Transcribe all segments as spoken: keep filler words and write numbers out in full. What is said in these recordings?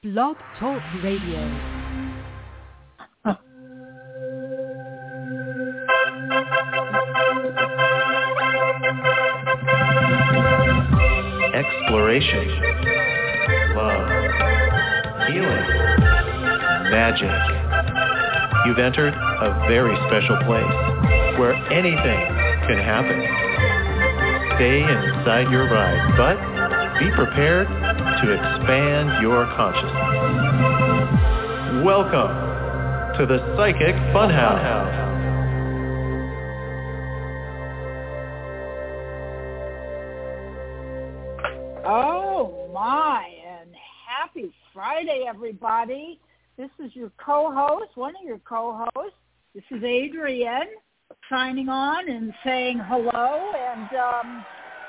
Blog Talk Radio. Exploration, love, healing, magic. You've entered a very special place where anything can happen. Stay inside your ride, but be prepared to expand your consciousness. Welcome to the Psychic Funhouse. Oh my, and happy Friday, everybody. This is your co-host, one of your co-hosts. This is Adrienne signing on and saying hello. And um,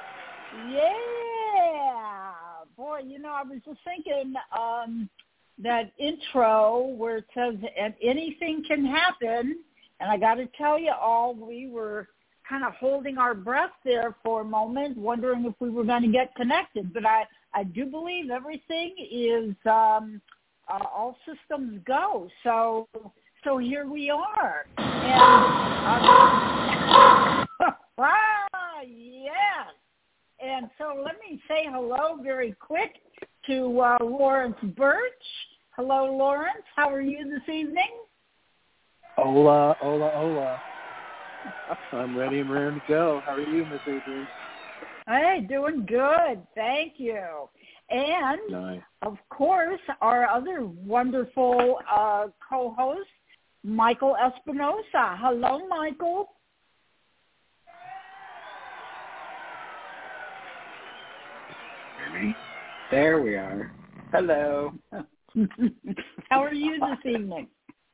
yeah, boy, you know, I was just thinking um, that intro where it says anything can happen. And I got to tell you all, we were kind of holding our breath there for a moment, wondering if we were going to get connected. But I, I do believe everything is um, uh, all systems go. So so here we are. And uh, ah, yes. And so let me say hello very quick to uh, Lawrence Birch. Hello, Lawrence. How are you this evening? Hola, hola, hola. I'm ready and raring to go. How are you, Miss Adrienne? Hey, doing good. Thank you. And, nice. Of course, our other wonderful uh, co-host, Michael Espinosa. Hello, Michael. There we are. Hello. How are you this evening?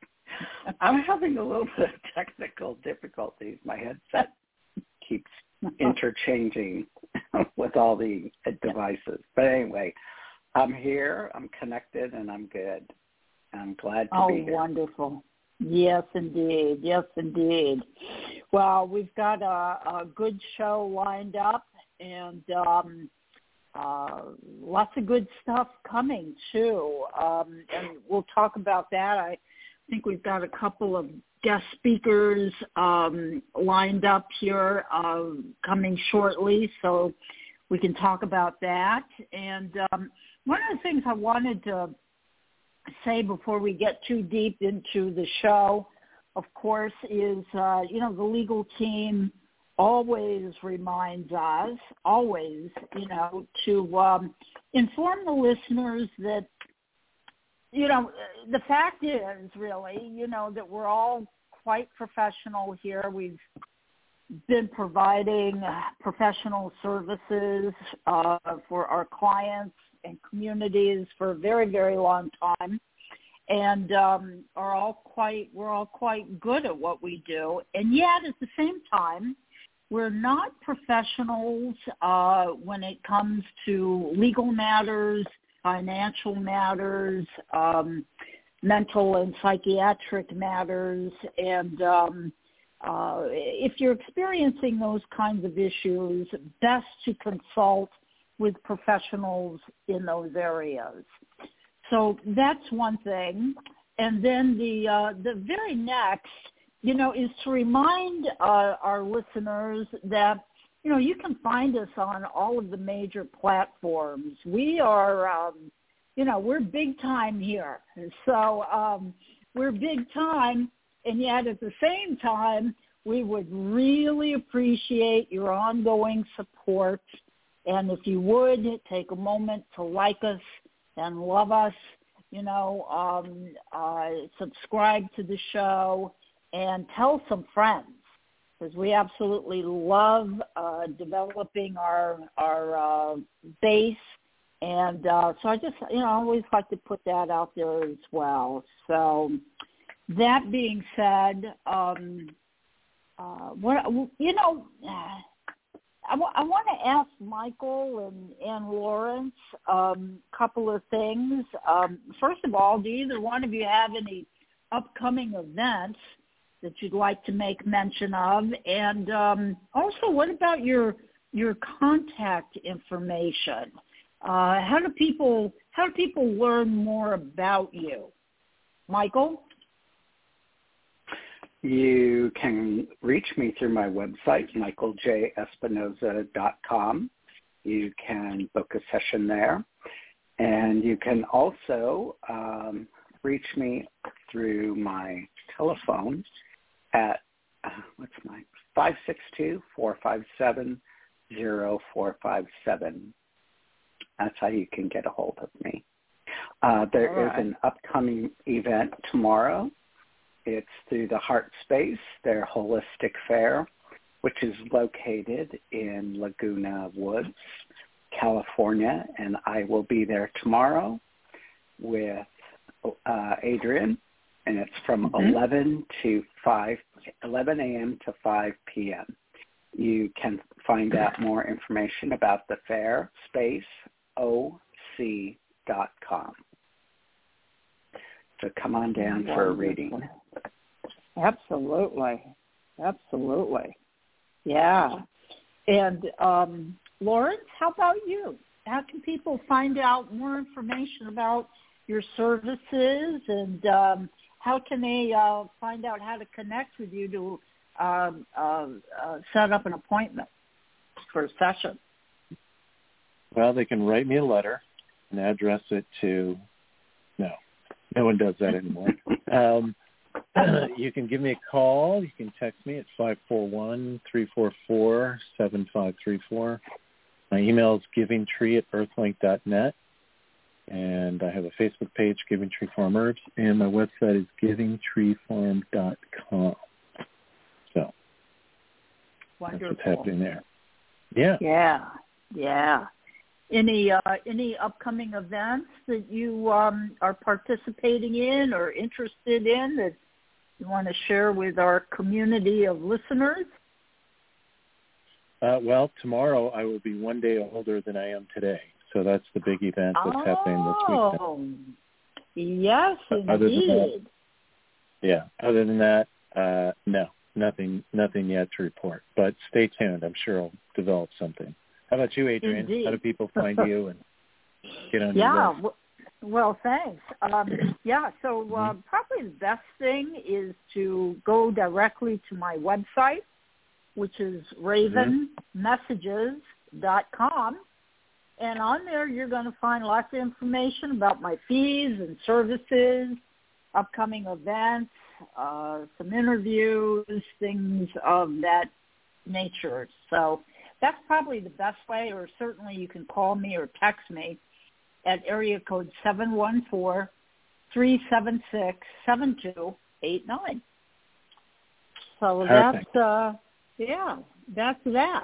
I'm having a little bit of technical difficulties. My headset keeps interchanging with all the devices. But anyway, I'm here, I'm connected, and I'm good. I'm glad to oh, be here. Oh, wonderful. Yes, indeed. Yes, indeed. Well, we've got a, a good show lined up, and um, uh, lots of good stuff coming, too. Um, and we'll talk about that. I I think we've got a couple of guest speakers um, lined up here uh, coming shortly, so we can talk about that. And um, one of the things I wanted to say before we get too deep into the show, of course, is, uh, you know, the legal team always reminds us, always, you know, to um, inform the listeners that, you know, the fact is really, you know, that we're all quite professional here. We've been providing professional services uh, for our clients and communities for a very, very long time, and um, are all quite, we're all quite good at what we do. And yet, at the same time, we're not professionals uh, when it comes to legal matters, financial matters, um, mental and psychiatric matters, and um, uh, if you're experiencing those kinds of issues, best to consult with professionals in those areas. So that's one thing. And then the uh, the very next, you know, is to remind uh, our listeners that, you know, you can find us on all of the major platforms. We are, um, you know, we're big time here. So um, we're big time, and yet at the same time, we would really appreciate your ongoing support. And if you would, take a moment to like us and love us, you know, um, uh, subscribe to the show, and tell some friends, because we absolutely love uh, developing our our uh, base. And uh, so I just, you know, I always like to put that out there as well. So that being said, um, uh, what you know, I, w- I want to ask Michael and, and Lawrence a um, couple of things. Um, first of all, do either one of you have any upcoming events that you'd like to make mention of? And um, also, what about your your contact information? Uh, how do people how do people learn more about you? Michael? You can reach me through my website, michael j espinoza dot com. You can book a session there. And you can also um, reach me through my telephone at, uh, what's my, five six two, four five seven, zero four five seven. That's how you can get a hold of me. Uh, there All right. is an upcoming event tomorrow. It's through the Heart Space, their holistic fair, which is located in Laguna Woods, California, and I will be there tomorrow with uh, Adrian, and it's from mm-hmm. eleven to five, eleven a.m. to five p.m. You can find out more information about the fair, space, O C dot com. So come on down Wonderful. for a reading. Absolutely. Absolutely. Yeah. And um, Lawrence, how about you? How can people find out more information about your services, and um, how can they uh, find out how to connect with you to uh, uh, uh, set up an appointment for a session? Well, they can write me a letter and address it to, no, no one does that anymore. um, you can give me a call. You can text me at five four one, three four four, seven five three four. My email is givingtree at earthlink dot net. And I have a Facebook page, Giving Tree Farm Herbs, and my website is giving tree farm dot com. So Wonderful. That's what's happening there. Yeah. Yeah, yeah. Any uh, any upcoming events that you um, are participating in or interested in that you want to share with our community of listeners? Uh, well, tomorrow I will be one day older than I am today. So that's the big event that's oh, happening this weekend. Yes, Other indeed. than that, yeah. Other than that, uh, no, nothing, nothing yet to report. But stay tuned. I'm sure I'll develop something. How about you, Adrian? Indeed. How do people find you and get on yeah, your list? w- well, thanks. Um, yeah, so uh, mm-hmm. probably the best thing is to go directly to my website, which is raven messages dot com. And on there, you're going to find lots of information about my fees and services, upcoming events, uh, some interviews, things of that nature. So that's probably the best way, or certainly you can call me or text me at area code seven one four, three seven six, seven two eight nine. So Perfect. that's, uh, yeah, that's that.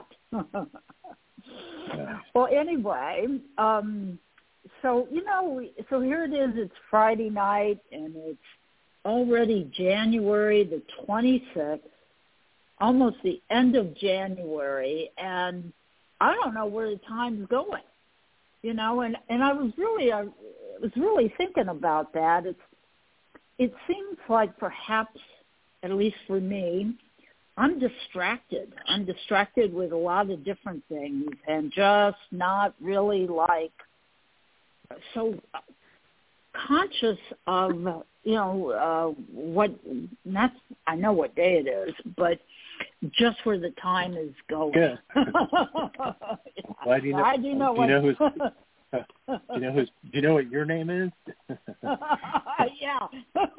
Well, anyway, um, so, you know, so here it is. It's Friday night, and it's already January the twenty-sixth, almost the end of January, and I don't know where the time's going, you know, and, and I was really, I was really thinking about that. It's, it seems like perhaps, at least for me, I'm distracted. I'm distracted with a lot of different things and just not really like so conscious of, you know, uh, what, not, I know what day it is, but just where the time is going. Good. Why do you know? I do know do what. You know who's, do you know who's? Do you know what your name is? Yeah.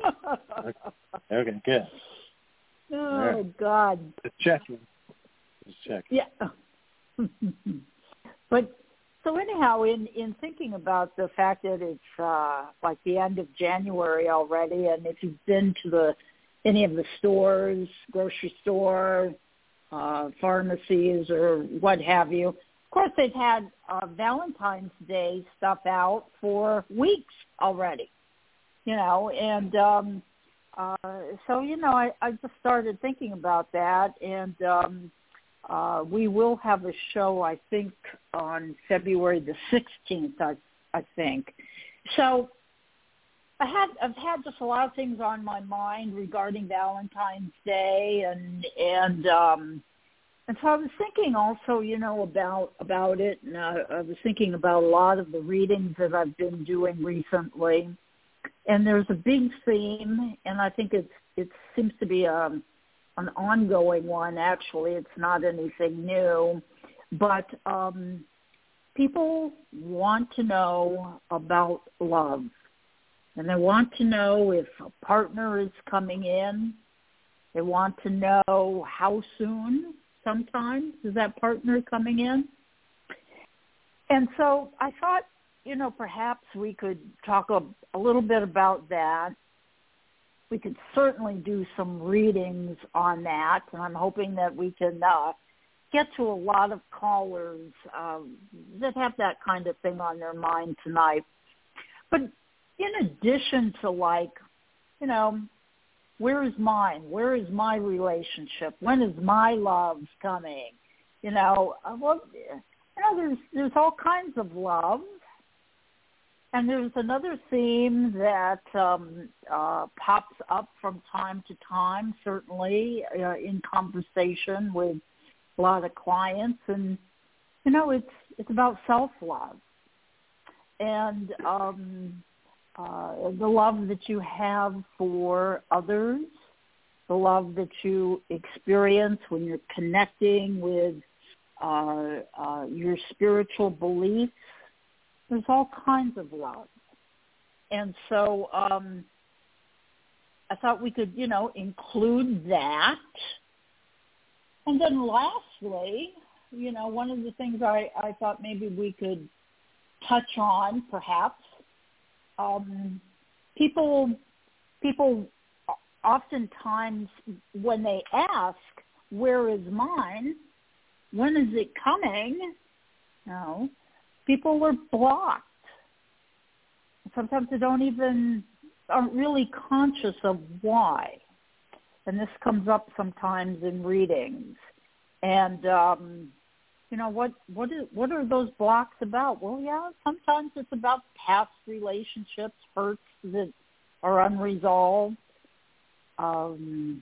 Okay, good. Oh, right. God. Just checking. Just checking. Yeah. But so anyhow, in, in thinking about the fact that it's uh, like the end of January already, and if you've been to the any of the stores, grocery store, uh, pharmacies, or what have you, of course they've had uh, Valentine's Day stuff out for weeks already, you know, and um, uh, so, you know, I, I just started thinking about that, and um, uh, we will have a show, I think, on February the sixteenth, I, I think. So I had, I've had just a lot of things on my mind regarding Valentine's Day, and, and um, And so I was thinking also, you know, about about it, and I, I was thinking about a lot of the readings that I've been doing recently. And there's a big theme, and I think it's it seems to be a, an ongoing one. Actually, it's not anything new, but um, people want to know about love, and they want to know if a partner is coming in. They want to know how soon. Sometimes is that partner coming in, and so I thought, you know, perhaps we could talk a, a little bit about that. We could certainly do some readings on that, and I'm hoping that we can uh, get to a lot of callers um, that have that kind of thing on their mind tonight. But in addition to, like, you know, where is mine? Where is my relationship? When is my love coming? You know, uh, well, you know, there's there's all kinds of love. And there's another theme that um, uh, pops up from time to time, certainly uh, in conversation with a lot of clients, and you know, it's it's about self-love and um, uh, the love that you have for others, the love that you experience when you're connecting with uh, uh, your spiritual beliefs. There's all kinds of love. And so um, I thought we could, you know, include that. And then lastly, you know, one of the things I, I thought maybe we could touch on, perhaps, um, people, people oftentimes when they ask, where is mine? When is it coming? You know, people are blocked. Sometimes they don't even, aren't really conscious of why. And this comes up sometimes in readings. And, um, you know, what, what, is, what are those blocks about? Well, yeah, sometimes it's about past relationships, hurts that are unresolved. Um,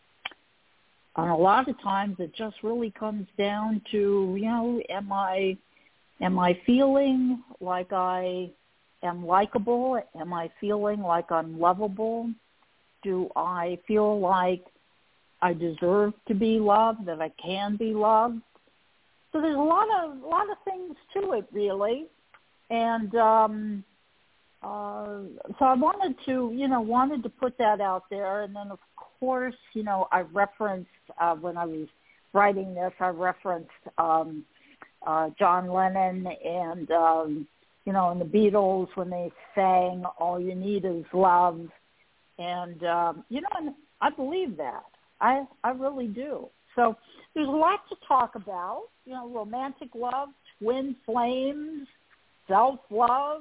and a lot of times it just really comes down to, you know, am I... Am I feeling like I am likable? Am I feeling like I'm lovable? Do I feel like I deserve to be loved, that I can be loved? So there's a lot of a lot of things to it, really. And um, uh, so I wanted to, you know, wanted to put that out there. And then, of course, you know, I referenced, uh, when I was writing this, I referenced um, Uh, John Lennon and, um, you know, and the Beatles when they sang, all you need is love. And, um, you know, and I believe that. I, I really do. So there's a lot to talk about, you know, romantic love, twin flames, self-love.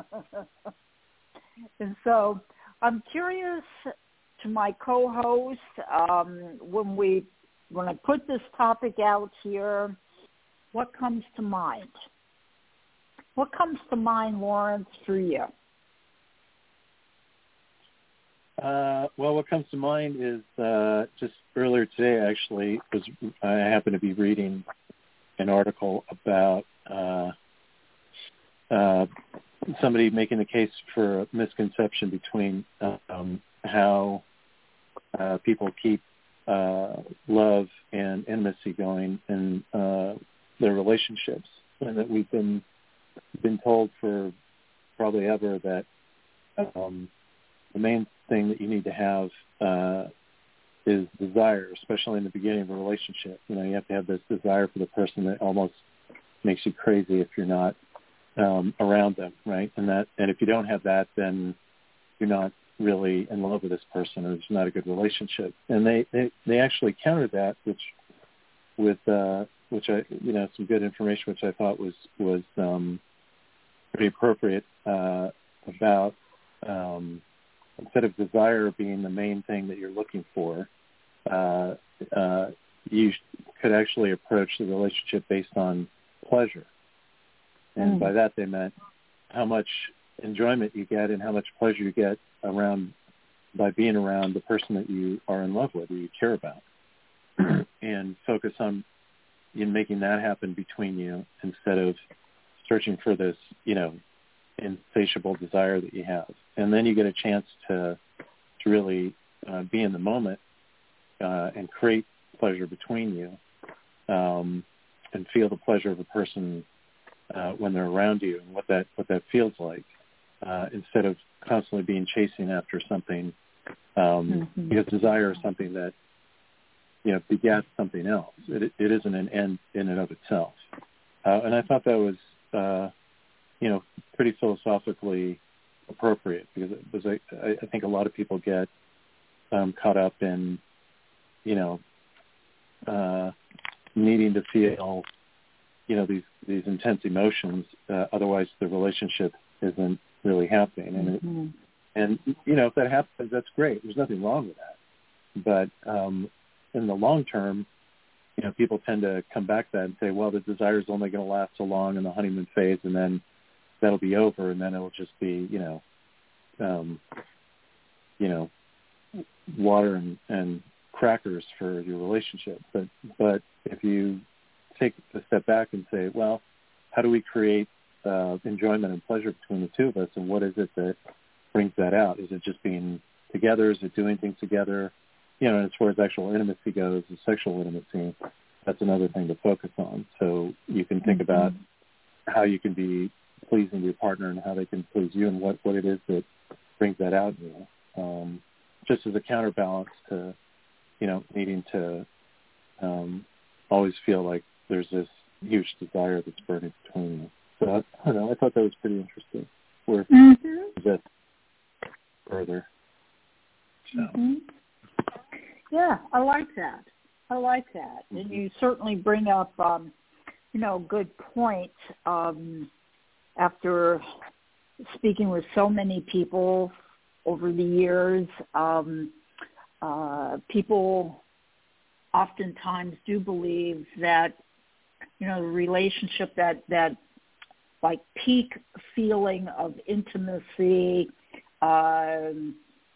And so I'm curious to my co-host, um, when we, when I put this topic out here, what comes to mind? What comes to mind, Lawrence, for you? Uh, well, what comes to mind is uh, just earlier today, actually, was I happened to be reading an article about uh, uh, somebody making the case for a misconception between um, how uh, people keep uh, love and intimacy going in uh, their relationships, and that we've been been told for probably ever that um, the main thing that you need to have uh, is desire, especially in the beginning of a relationship. You know, you have to have this desire for the person that almost makes you crazy if you're not um, around them, right? And that, and if you don't have that, then you're not really in love with this person, or it's not a good relationship. And they they, they actually countered that, which with uh, which I, you know, some good information, which I thought was was um, pretty appropriate uh, about um, instead of desire being the main thing that you're looking for, uh, uh, you could actually approach the relationship based on pleasure. And mm. by that they meant how much enjoyment you get and how much pleasure you get around by being around the person that you are in love with or you care about. And focus on in making that happen between you instead of searching for this, you know, insatiable desire that you have. And then you get a chance to to really uh, be in the moment uh, and create pleasure between you, um, and feel the pleasure of a person uh, when they're around you and what that what that feels like, uh, instead of constantly being chasing after something, um, mm-hmm. because desire is something that, you know, begets something else. It, it isn't an end in and of itself. Uh, and I thought that was, uh, you know, pretty philosophically appropriate, because it was a, I think a lot of people get um, caught up in, you know, uh, needing to feel, you know, these, these intense emotions. Uh, otherwise, the relationship isn't really happening. And, mm-hmm. it, and you know, if that happens, that's great. There's nothing wrong with that. But um, in the long term, you know, people tend to come back to that and say, well, the desire is only going to last so long in the honeymoon phase, and then that'll be over, and then it'll just be, you know, um, you know, water and, and crackers for your relationship. But but if you take a step back and say, well, how do we create uh, enjoyment and pleasure between the two of us, and what is it that brings that out? Is it just being together? Is it doing things together? You know, and as far as actual intimacy goes, the sexual intimacy, that's another thing to focus on. So you can think mm-hmm. about how you can be pleasing your partner and how they can please you, and what, what it is that brings that out in you. Um, just as a counterbalance to, you know, needing to um, always feel like there's this huge desire that's burning between you. So I, I don't know. I thought that was pretty interesting. Worth mm-hmm. that further. So. Mm-hmm. Yeah, I like that. I like that. Mm-hmm. And you certainly bring up, um, you know, good point. Um, after speaking with so many people over the years, um, uh, people oftentimes do believe that, you know, the relationship, that, that like peak feeling of intimacy, um,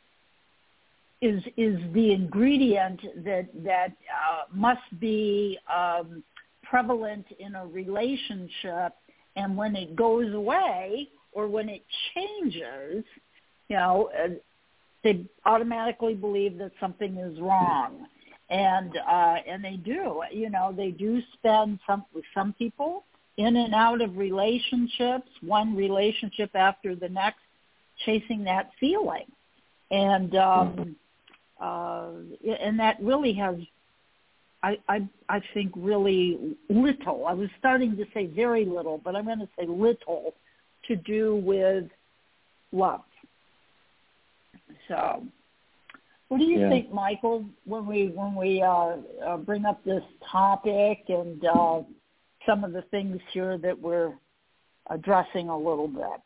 is is the ingredient that that uh, must be um, prevalent in a relationship, and when it goes away or when it changes, you know, uh, they automatically believe that something is wrong, and uh, and they do, you know, they do spend some with some people in and out of relationships, one relationship after the next, chasing that feeling, and. Um, Uh, and that really has, I, I, I think, really little. I was starting to say very little, but I'm going to say little to do with love. So, what do you yeah. think, Michael, when we when we uh, uh, bring up this topic and uh, some of the things here that we're addressing a little bit?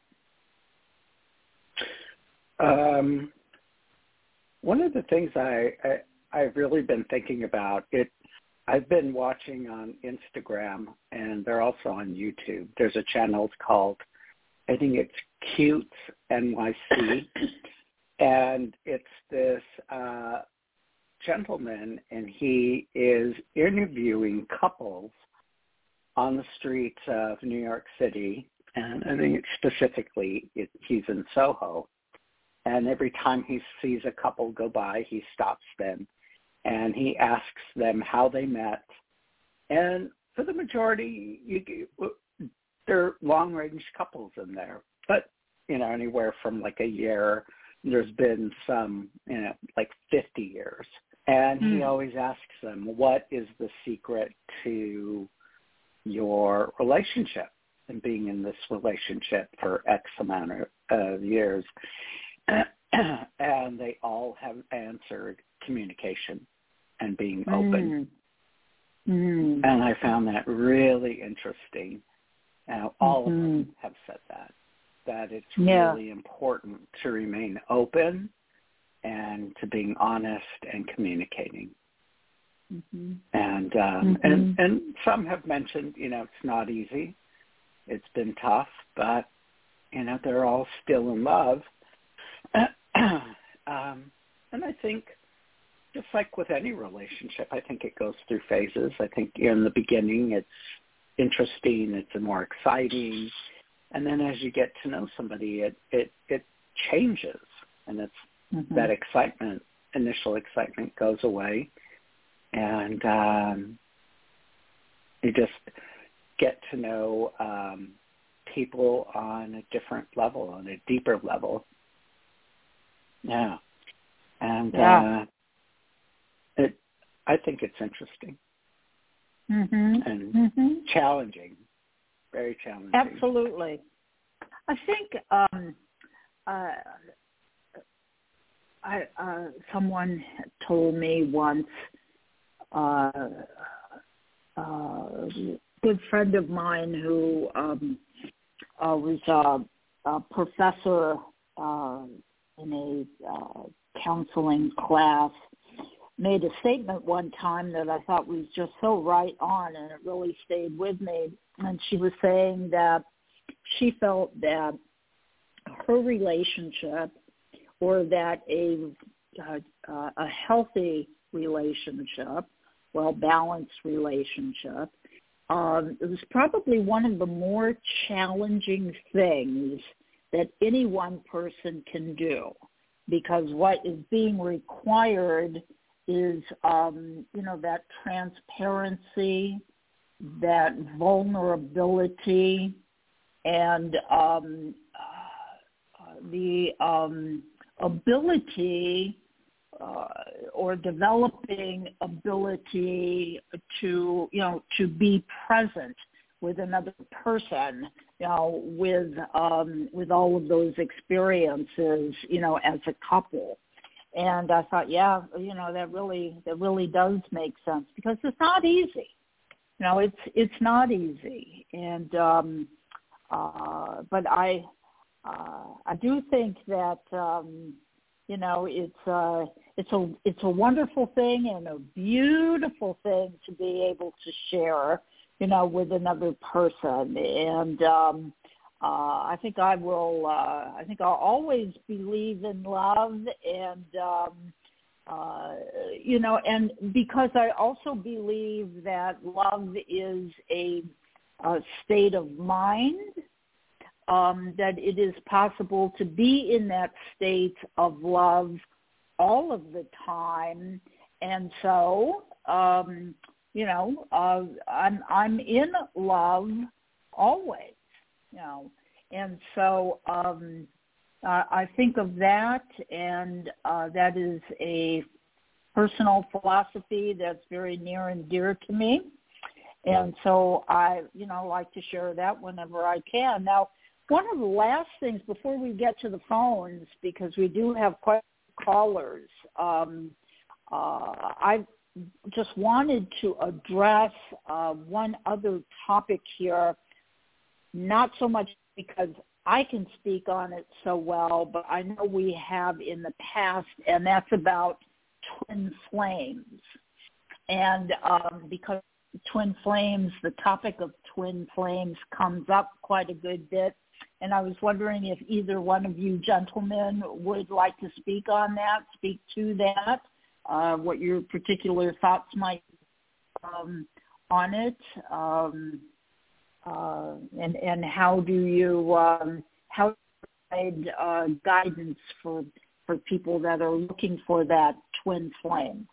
Um. One of the things I, I, I've really been thinking about, it, I've been watching on Instagram, and they're also on YouTube. There's a channel called, I think it's Cute N Y C, and it's this uh, gentleman, and he is interviewing couples on the streets of New York City, and I think specifically it, he's in Soho. And every time he sees a couple go by, he stops them, and he asks them how they met. And for the majority, you, they're long-range couples in there, but, you know, anywhere from like a year. There's been some, you know, like fifty years. And mm. he always asks them, what is the secret to your relationship and being in this relationship for X amount of uh, years? And they all have answered communication and being open. Mm. Mm. And I found that really interesting. Now, all mm-hmm. of them have said that, that it's yeah. really important to remain open and to being honest and communicating. Mm-hmm. And, um, mm-hmm. and and some have mentioned, you know, it's not easy. It's been tough, but, you know, they're all still in love. um, and I think just like with any relationship, I think it goes through phases. I think in the beginning it's interesting, it's more exciting, and then as you get to know somebody, it it, it changes, and it's mm-hmm. that excitement, initial excitement goes away, and um, you just get to know um, people on a different level, on a deeper level. Yeah. And yeah. Uh, it, I think it's interesting mm-hmm. and mm-hmm. challenging, very challenging. Absolutely. I think um, uh, I, uh, someone told me once, uh, uh, a good friend of mine who um, uh, was a, a professor uh, in a uh, counseling class, made a statement one time that I thought was just so right on, and it really stayed with me. And she was saying that she felt that her relationship, or that a uh, a healthy relationship, well-balanced relationship, um, it was probably one of the more challenging things that any one person can do, because what is being required is, um, you know, that transparency, that vulnerability, and um, uh, the um, ability uh, or developing ability to, you know, to be present with another person, you know, with um, with all of those experiences, you know, as a couple. And I thought, yeah, you know, that really that really does make sense, because it's not easy. You know, it's it's not easy. And um, uh, but I uh, I do think that um, you know, it's uh, it's a it's a wonderful thing and a beautiful thing to be able to share, you know, with another person. And um, uh, I think I will. Uh, I think I'll always believe in love, and um, uh, you know, and because I also believe that love is a, a state of mind. Um, that it is possible to be in that state of love all of the time, and so um, you know, uh, I'm I'm in love always, you know, and so um, uh, I think of that, and uh, that is a personal philosophy that's very near and dear to me, and so I, you know, like to share that whenever I can. Now, one of the last things before we get to the phones, because we do have quite a few callers, um, uh, I just wanted to address uh, one other topic here, not so much because I can speak on it so well, but I know we have in the past, and that's about twin flames. And um, because twin flames, the topic of twin flames comes up quite a good bit. And I was wondering if either one of you gentlemen would like to speak on that, speak to that, uh, what your particular thoughts might be um, on it, um, uh, and and how do you um, how do you provide uh, guidance for for people that are looking for that twin flame.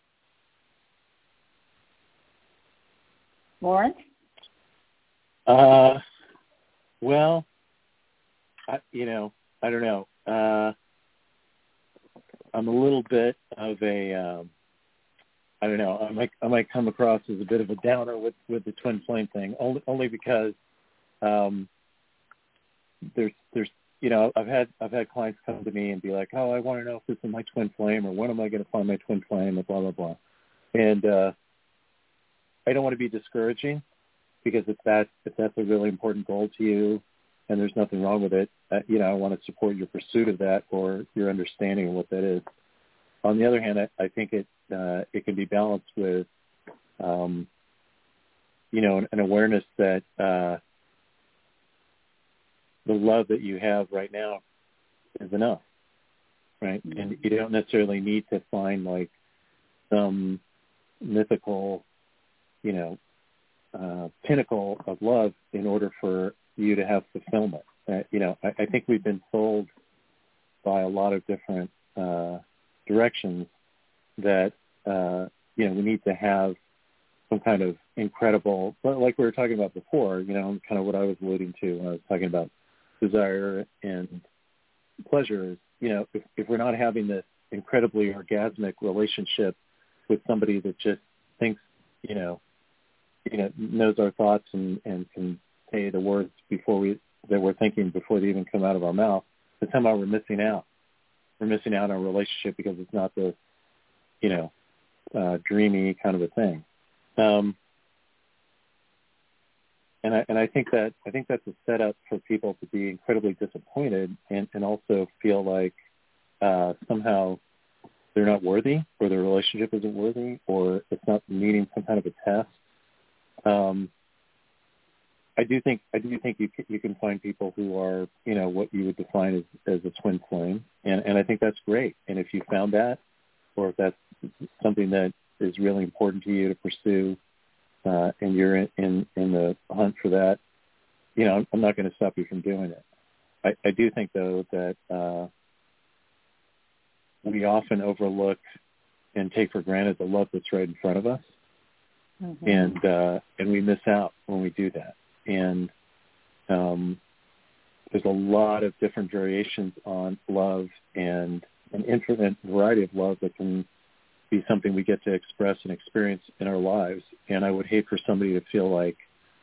Lawrence? Uh, well. I, you know, I don't know. Uh, I'm a little bit of a, um, I don't know. I might I might come across as a bit of a downer with, with the twin flame thing, only only because um, there's there's you know I've had I've had clients come to me and be like, oh, I want to know if this is my twin flame, or when am I going to find my twin flame, and blah blah blah. And uh, I don't want to be discouraging, because if that if that's a really important goal to you, and there's nothing wrong with it, uh, you know, I want to support your pursuit of that, or your understanding of what that is. On the other hand, I, I think it uh, it can be balanced with, um, you know, an, an awareness that uh, the love that you have right now is enough, right? Mm-hmm. And you don't necessarily need to find like some mythical, you know, uh, pinnacle of love in order for you to have fulfillment. Uh, you know, I, I think we've been sold by a lot of different uh, directions that, uh, you know, we need to have some kind of incredible, like we were talking about before, you know, kind of what I was alluding to when I was talking about desire and pleasure. You know, if, if we're not having this incredibly orgasmic relationship with somebody that just thinks, you know, you know, knows our thoughts and, and can say the words before we that we're thinking before they even come out of our mouth, then somehow we're missing out. We're missing out on a relationship because it's not the, you know, uh, dreamy kind of a thing. Um, and I and I think that I think that's a setup for people to be incredibly disappointed and, and also feel like uh, somehow they're not worthy, or their relationship isn't worthy, or it's not meeting some kind of a test. Um, I do think I do think you can, you can find people who are, you know, what you would define as, as a twin flame, and, and I think that's great. And if you found that, or if that's something that is really important to you to pursue, uh, and you're in, in, in the hunt for that, you know, I'm, I'm not going to stop you from doing it. I, I do think, though, that uh, we often overlook and take for granted the love that's right in front of us, mm-hmm. and uh, and we miss out when we do that. And um, there's a lot of different variations on love and an infinite variety of love that can be something we get to express and experience in our lives. And I would hate for somebody to feel like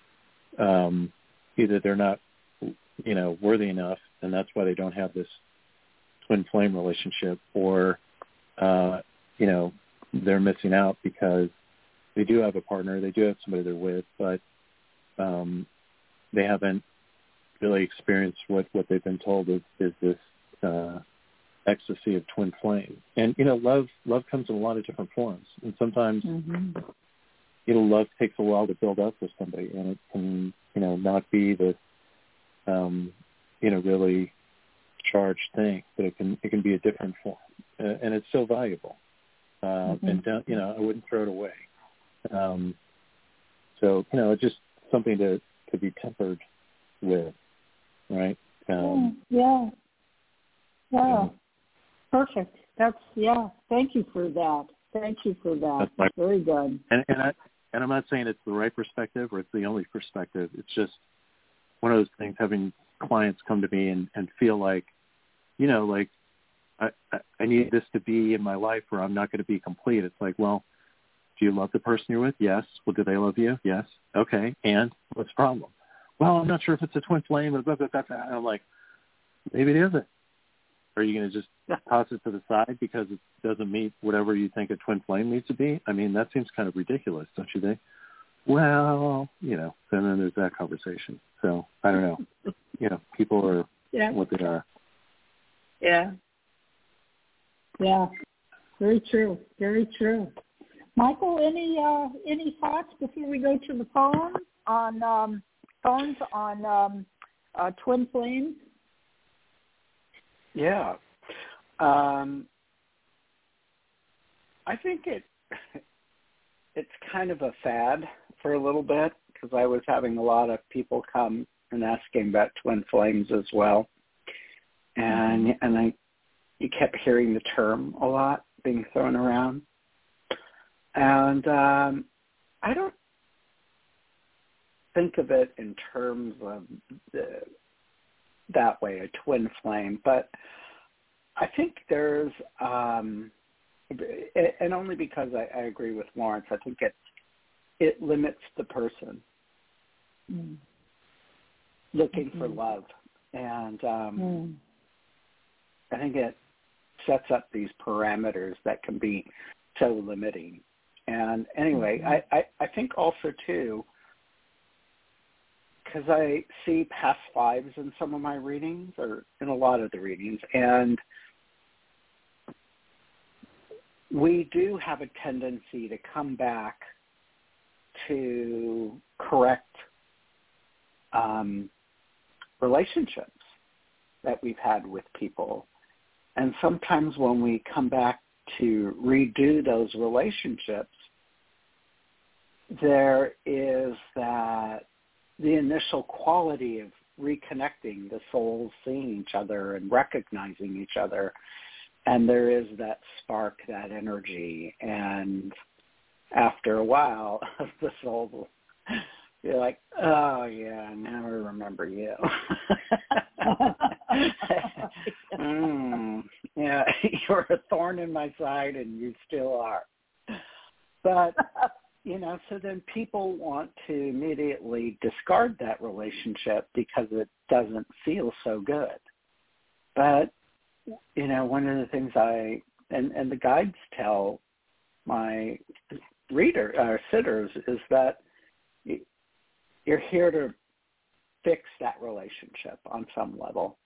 um, either they're not, you know, worthy enough, and that's why they don't have this twin flame relationship, or, uh, you know, they're missing out because they do have a partner, they do have somebody they're with, but um, they haven't really experienced what, what they've been told is, is this uh, ecstasy of twin flame. And, you know, love love comes in a lot of different forms. And sometimes, mm-hmm. you know, love takes a while to build up with somebody, and it can, you know, not be this, um, you know, really charged thing, but it can it can be a different form. Uh, and it's so valuable. Uh, mm-hmm. And, don't, you know, I wouldn't throw it away. Um, so, you know, it's just something to, to be tempered with, right? Um, yeah. Yeah. Yeah. Perfect. That's, yeah. Thank you for that. Thank you for that. My, Very good. And, and, I, and I'm not saying it's the right perspective or it's the only perspective. It's just one of those things, having clients come to me and, and feel like, you know, like, I, I, I need this to be in my life or I'm not going to be complete. It's like, well, do you love the person you're with? Yes. Well, do they love you? Yes. Okay. And what's the problem? Well, I'm not sure if it's a twin flame. Blah, blah, blah, blah. And I'm like, maybe it isn't. Are you going to just toss it to the side because it doesn't meet whatever you think a twin flame needs to be? I mean, that seems kind of ridiculous, don't you think? Well, you know, and then there's that conversation. So I don't know. You know, people are yeah. what they are. Yeah. Yeah. Very true. Very true. Michael, any uh, any thoughts before we go to the phone on um, phones on um, uh, twin flames? Yeah, um, I think it it's kind of a fad for a little bit because I was having a lot of people come and asking about twin flames as well, and and I you kept hearing the term a lot being thrown around. And um, I don't think of it in terms of the, that way, a twin flame, but I think there's, um, and only because I, I agree with Lawrence, I think it it limits the person mm. looking mm-hmm. for love, and um, mm. I think it sets up these parameters that can be so limiting. And anyway, I, I, I think also, too, because I see past lives in some of my readings, or in a lot of the readings, and we do have a tendency to come back to correct um, relationships that we've had with people. And sometimes when we come back to redo those relationships, there is that the initial quality of reconnecting, the souls seeing each other and recognizing each other, and there is that spark, that energy, and after a while, the soul will be like, oh, yeah, now I remember you. mm, yeah, you're a thorn in my side, and you still are. But, you know, so then people want to immediately discard that relationship because it doesn't feel so good. But, you know, one of the things I, and, and the guides tell my reader, or sitters, is that you're here to fix that relationship on some level.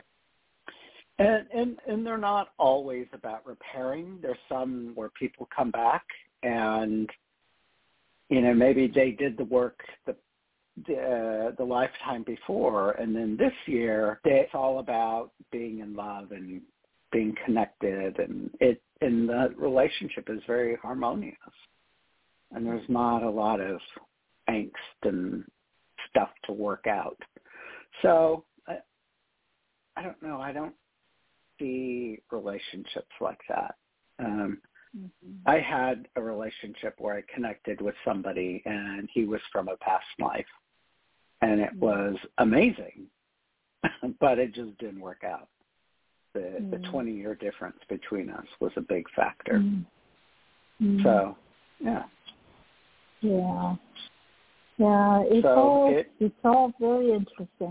And, and and they're not always about repairing. There's some where people come back and, you know, maybe they did the work the the, uh, the lifetime before, and then this year it's all about being in love and being connected, and it and the relationship is very harmonious, and there's not a lot of angst and stuff to work out. So I, I don't know. I don't see relationships like that. Um, mm-hmm. I had a relationship where I connected with somebody, and he was from a past life, and it was amazing, but it just didn't work out. The mm-hmm. the twenty-year difference between us was a big factor. Mm-hmm. So, yeah. Yeah. Yeah, it's so all it, it's all very interesting.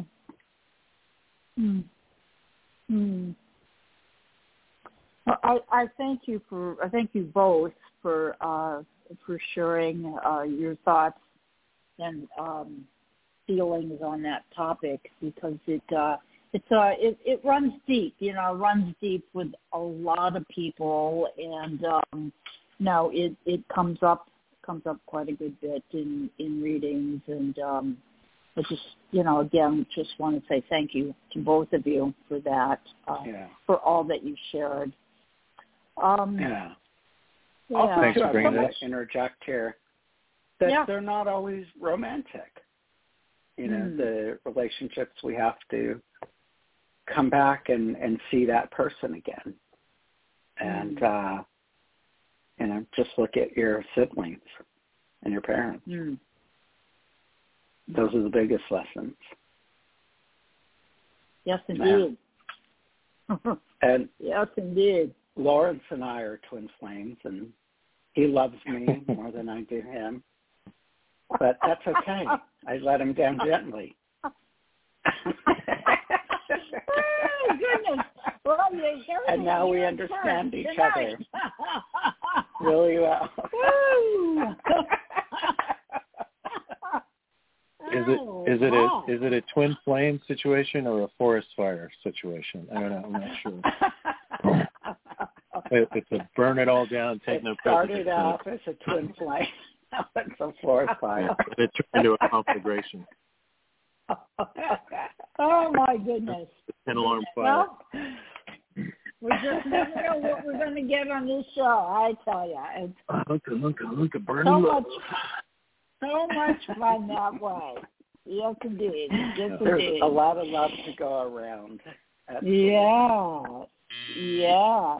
Hmm. Hmm. Well, I, I thank you for I thank you both for uh, for sharing uh, your thoughts and um, feelings on that topic, because it uh, it's uh, it, it runs deep. You know, it runs deep with a lot of people, and um, no, it it comes up. comes up quite a good bit in, in readings, and um, I just, you know, again, just want to say thank you to both of you for that, uh, yeah. for all that you shared. Um, yeah. yeah. Also, Thanks too, for I bringing want this. to interject here that yeah. they're not always romantic. You know, mm. the relationships, we have to come back and, and see that person again. And, mm. uh, you know, just look at your siblings and your parents. Mm. Those are the biggest lessons. Yes, indeed. Yeah. And yes, indeed. Lawrence and I are twin flames, and he loves me more than I do him. But that's okay. I let him down gently. Oh, goodness. Well, and now we understand each other really well. Is it is it a is it a twin flame situation or a forest fire situation? I don't know. I'm not sure. it, it's a burn it all down, take it no started off as a twin flame. Now it's a forest fire. It turned into a conflagration. Oh my goodness! An alarm fire. Well, we just never know what we're going to get on this show. I tell you, it's look, look, look, burning so much, so much fun that way. Yes, indeed. Yes, There's indeed. a lot of love to go around. Absolutely. Yeah. Yeah.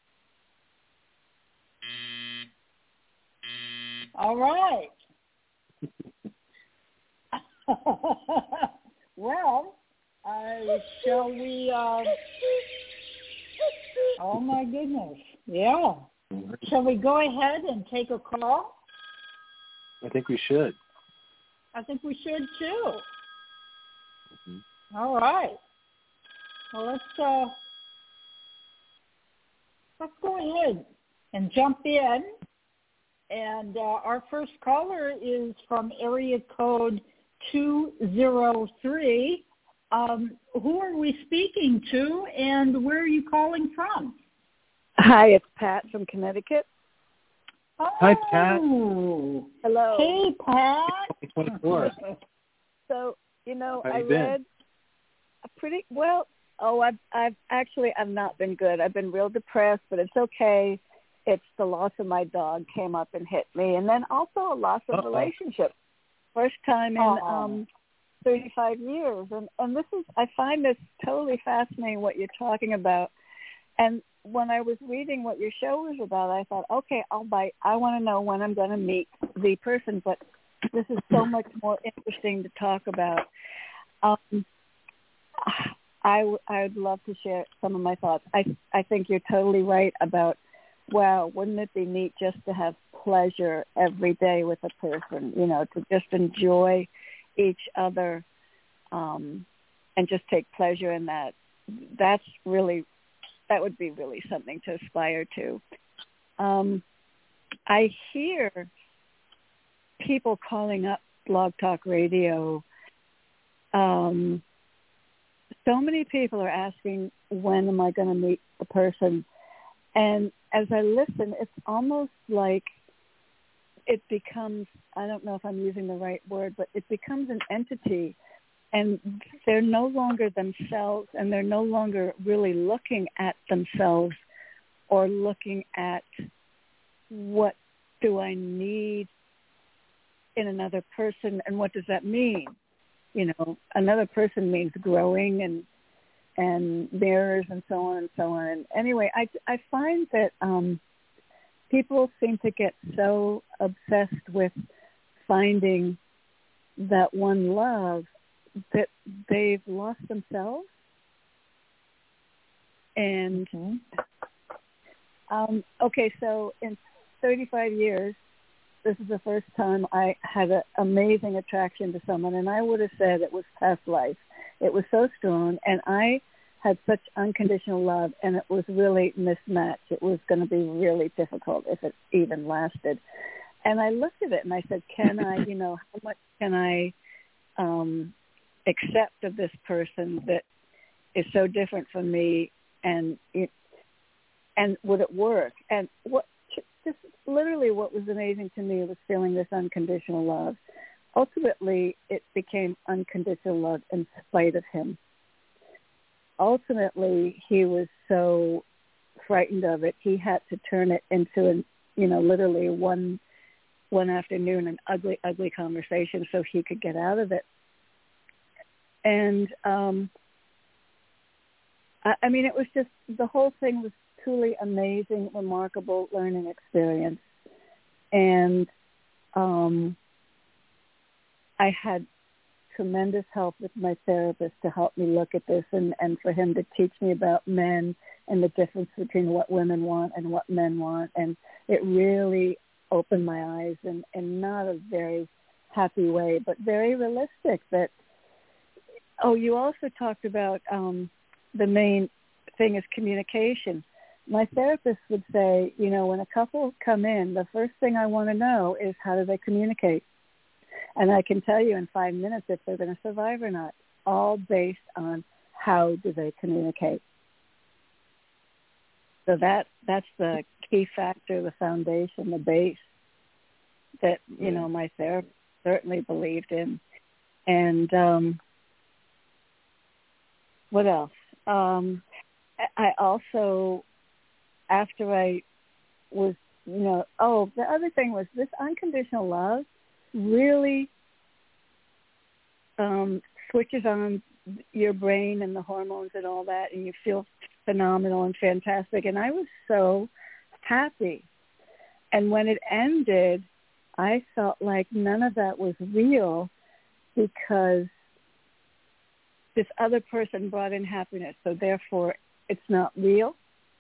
All right. Well, uh, shall we? Uh, oh my goodness! Yeah. Shall we go ahead and take a call? I think we should. I think we should too. Mm-hmm. All right. Well, let's uh, let's go ahead and jump in. And uh, our first caller is from area code two zero three. Um, who are we speaking to, and where are you calling from? Hi, it's Pat from Connecticut. Oh, Hi, Pat. Hello. Hey, Pat. So, you know, How I you been? read a pretty, well, Oh, I've, I've actually, I've not been good. I've been real depressed, but it's okay. It's the loss of my dog came up and hit me. And then also a loss of Uh-oh. relationship. First time in Oh. um, thirty-five years. And, and this is, I find this totally fascinating what you're talking about. And when I was reading what your show was about, I thought, okay, I'll bite. I want to know when I'm going to meet the person, but this is so much more interesting to talk about. Um, I, w- I would love to share some of my thoughts. I, I think you're totally right about, wow, wouldn't it be neat just to have pleasure every day with a person, you know, to just enjoy each other um, and just take pleasure in that. That's really, that would be really something to aspire to. Um, I hear people calling up Blog Talk Radio. Um, so many people are asking, when am I going to meet the person? And as I listen, it's almost like it becomes, I don't know if I'm using the right word, but it becomes an entity. And they're no longer themselves, and they're no longer really looking at themselves or looking at what do I need in another person, and what does that mean? You know, another person means growing and and mirrors and so on and so on. And anyway, I, I find that um, people seem to get so obsessed with finding that one love that they've lost themselves. And, mm-hmm. um, okay, so in thirty-five years, this is the first time I had an amazing attraction to someone, and I would have said it was past life. It was so strong, and I had such unconditional love, and it was really mismatched. It was going to be really difficult if it even lasted. And I looked at it, and I said, can I, you know, how much can I um, accept of this person that is so different from me, and it, and would it work? And what just literally what was amazing to me was feeling this unconditional love. Ultimately, it became unconditional love in spite of him. Ultimately, he was so frightened of it, he had to turn it into, an, you know, literally one one afternoon, an ugly, ugly conversation so he could get out of it. And, um, I, I mean, it was just, the whole thing was truly amazing, remarkable learning experience. And um, I had tremendous help with my therapist to help me look at this, and, and for him to teach me about men and the difference between what women want and what men want. And it really opened my eyes in, in not a very happy way, but very realistic that, oh, you also talked about um, the main thing is communication. My therapist would say, you know, when a couple come in, the first thing I want to know is how do they communicate? And I can tell you in five minutes if they're going to survive or not, all based on how do they communicate. So that that's the key factor, the foundation, the base that, you know, my therapist certainly believed in. And um, what else? Um, I also, after I was, you know, oh, the other thing was this unconditional love really um, switches on your brain and the hormones and all that, and you feel phenomenal and fantastic. And I was so happy. And when it ended, I felt like none of that was real because this other person brought in happiness, so therefore it's not real.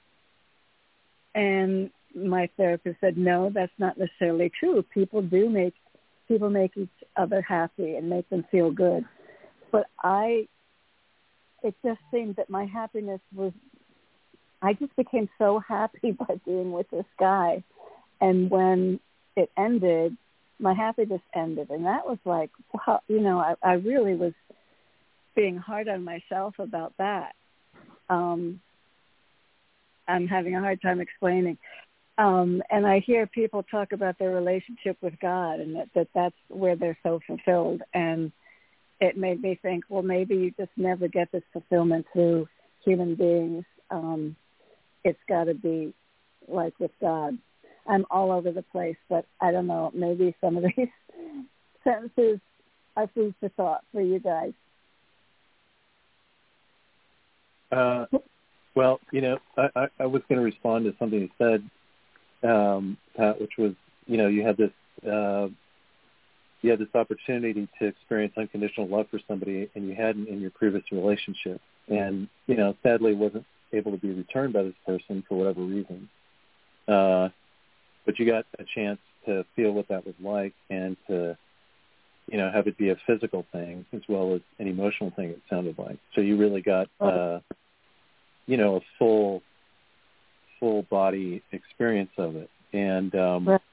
And my therapist said, no, that's not necessarily true. People do make, people make each other happy and make them feel good. But I, it just seemed that my happiness was, I just became so happy by being with this guy. And when it ended, my happiness ended. And that was like, wow, you know, I, I really was being hard on myself about that. Um, I'm having a hard time explaining. Um, and I hear people talk about their relationship with God and that, that that's where they're so fulfilled. And it made me think, well, maybe you just never get this fulfillment through human beings, um, it's got to be like with God. I'm all over the place, but I don't know, maybe some of these sentences are food for thought for you guys. Uh, well, you know, I, I, I was going to respond to something you said, um, Pat, which was, you know, you had this, uh, you had this opportunity to experience unconditional love for somebody, and you hadn't in your previous relationship, and you know, sadly, wasn't able to be returned by this person for whatever reason. Uh, but you got a chance to feel what that was like, and to, you know, have it be a physical thing as well as an emotional thing. It sounded like so you really got, uh, you know, a full, full body experience of it, and. Um, right.